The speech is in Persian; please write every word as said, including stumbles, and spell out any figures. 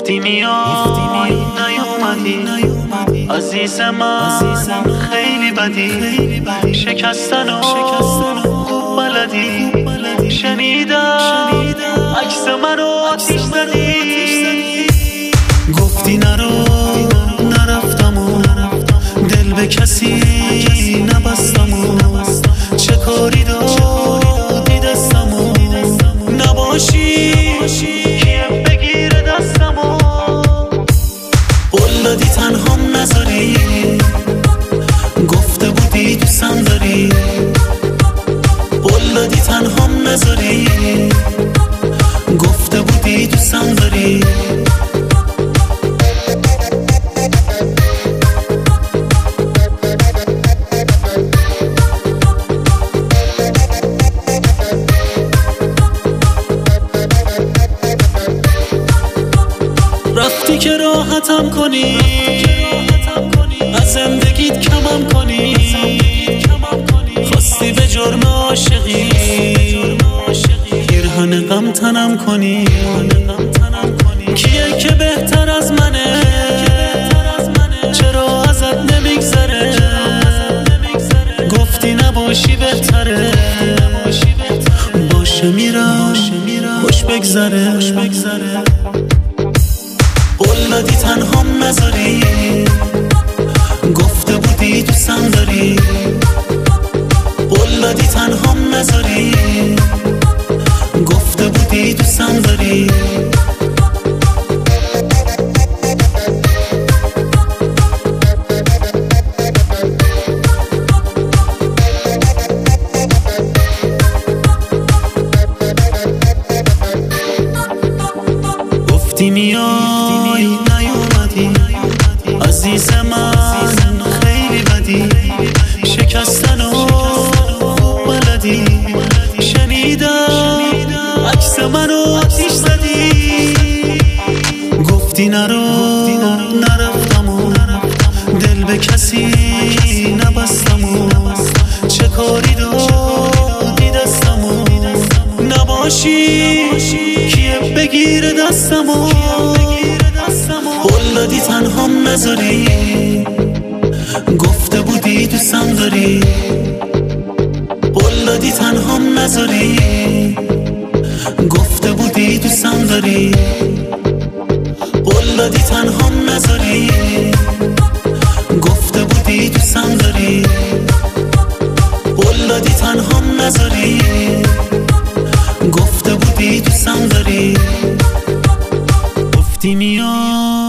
گفتی میای نیومدی عزیز من خیلی بدی شکستن و بلدی شنیدم عکس منو آتیش زدی گفتی نرو نرفتم و دل به کسی نبستم و چه کاری دادی دستم و نباشی کیم بگیره دستم و قول دادی تنهام نذاری گفته بودی دوستم داری قول دادی تنهام نذاری گفته بودی دوستم داری رفتی که راحتم کنی از زندگیت کمم کنی خواستی به جرم عاشقی پیرهن غم تنم کنی کیه که بهتر از منه چرا ازت نمیگذره گفتی نباشی بهتره باشه میرم خوش بگذره قول دادی تنهام نذاری گفته بودی دوستم داری قول دادی تنهام نذاری گفته بودی دوستم داری گفتی میای نیومدی عزیز من خیلی بدی شکستن و بلدی شنیدم عکس منو آتیش زدی گفتی نرو نرفتم و دل به کسی نبستم و چه کاری دادی دستم و نباشی کیه بگیره دستم و قول دادی تنهام نذاری گفته بودی دوستم داری قول دادی تنهام نذاری گفته بودی دوستم داری قول دادی تنهام نذاری گفته بودی دوستم داری قول دادی تنهام نذاری گفته بودی دوستم داری گفتی میای